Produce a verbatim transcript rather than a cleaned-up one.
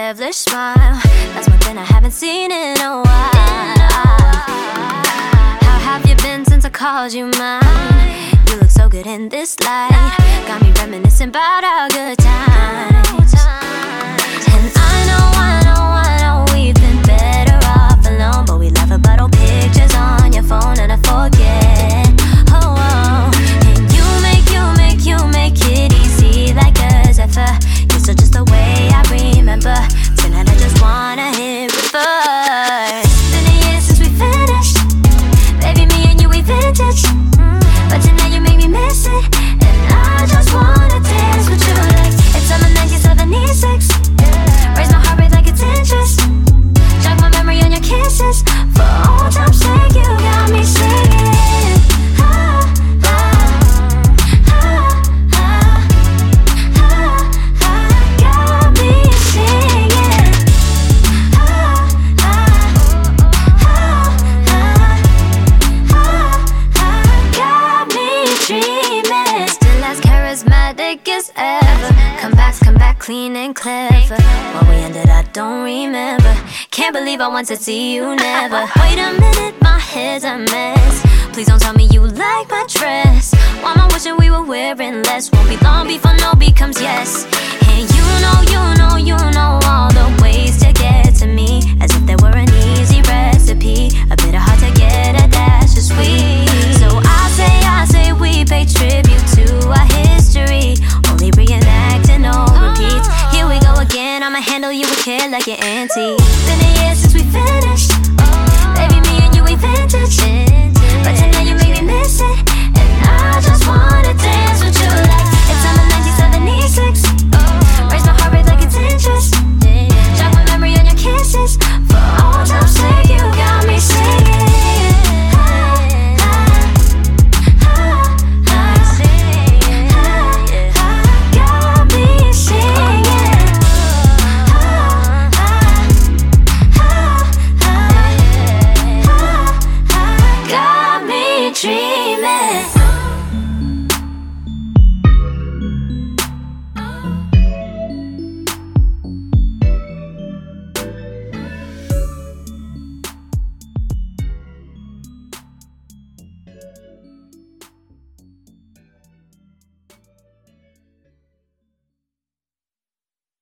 devilish smile. That's one thing I haven't seen in a while. How have you been since I called you mine? You look so good in this light, got me reminiscing about our good times. And I know, I know, I know we've been better off alone, but we laugh about old pictures on your phone and I forget. Oh, oh. And you make, you make, you make it easy like us ever. You're still just the way I remember. Tonight I just wanna hit reverse. Been a year since we finished, baby, me and you, we vintage. But tonight you make me miss it, and I just wanna dance with you like it's summer nineteen seventy-six. Raise my heart rate like it's interest. Jog my memory on your kisses. For all time's sake, you got me singing. Ah, ah, ah, ah, ah, ah, got me singing. Ah, ah, ah, ah, ah, got me dreaming. Still as charismatic as ever. Come back, come back clean and clever. Where we ended, I don't remember. Can't believe I want to see you never. Wait a minute, my head's a mess. Please don't tell me you like my dress. Why am I wishing we were wearing less? Won't be long before no becomes yes. And you know, you know, you know all the ways to get to me, as if there were an easy recipe. A bit hard to get, a dash of sweet. So I say, I say we pay tribute to our history, only reenacting no repeats. Here we go again, I'ma handle you with care like your auntie. Been a year since we finished, baby, me and you, we vintage. But tonight you make me miss it, and I just wanna dance